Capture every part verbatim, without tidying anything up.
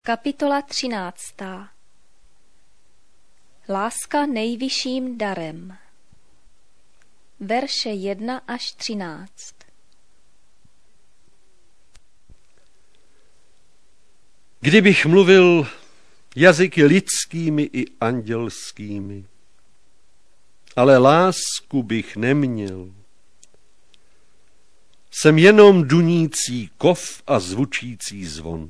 Kapitola třináctá. Láska nejvyšším darem. Verše jedna až třináct. Kdybych mluvil jazyky lidskými i andělskými, ale lásku bych neměl, jsem jenom dunící kov a zvučící zvon.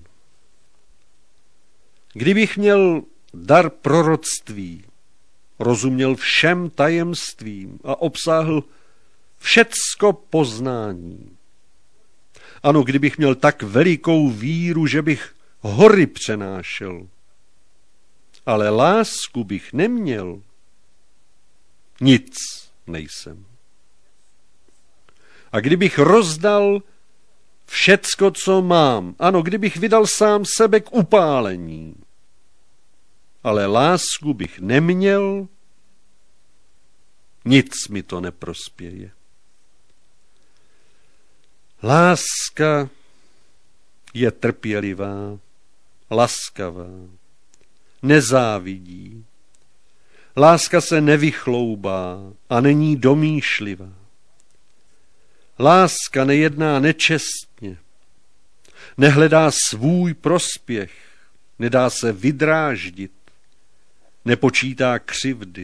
Kdybych měl dar proroctví, rozuměl všem tajemstvím a obsáhl všecko poznání. Ano, kdybych měl tak velikou víru, že bych hory přenášel, ale lásku bych neměl, nic nejsem. A kdybych rozdal všecko, co mám, ano, kdybych vydal sám sebe k upálení, ale lásku bych neměl, nic mi to neprospěje. Láska je trpělivá, laskavá, nezávidí. Láska se nevychloubá a není domýšlivá. Láska nejedná nečestně, nehledá svůj prospěch, nedá se vydráždit, nepočítá křivdy.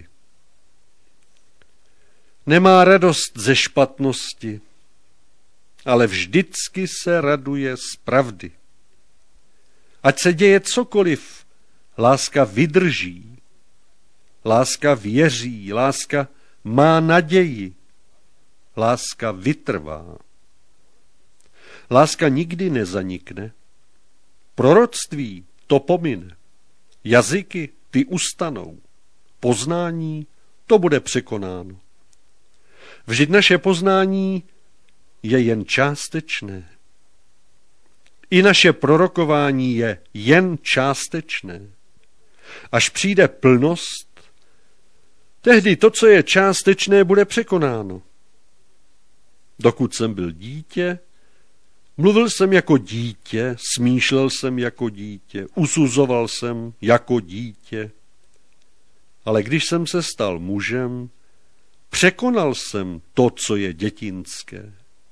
Nemá radost ze špatnosti, ale vždycky se raduje z pravdy. Ať se děje cokoliv, láska vydrží, láska věří, láska má naději, láska vytrvá. Láska nikdy nezanikne. Proroctví to pomine. Jazyky ty ustanou. Poznání to bude překonáno. Vždyť naše poznání je jen částečné. I naše prorokování je jen částečné. Až přijde plnost, tehdy to, co je částečné, bude překonáno. Dokud jsem byl dítě, mluvil jsem jako dítě, smýšlel jsem jako dítě, usuzoval jsem jako dítě. Ale když jsem se stal mužem, překonal jsem to, co je dětinské.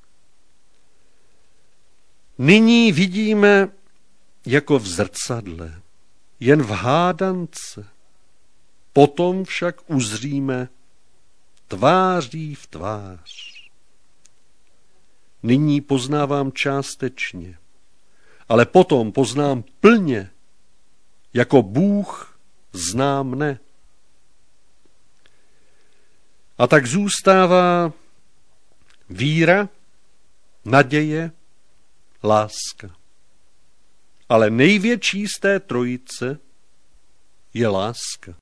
Nyní vidíme jako v zrcadle, jen v hádance. Potom však uzříme tváří v tvář. Nyní poznávám částečně, ale potom poznám plně, jako Bůh zná mne. A tak zůstává víra, naděje, láska. Ale největší z té trojice je láska.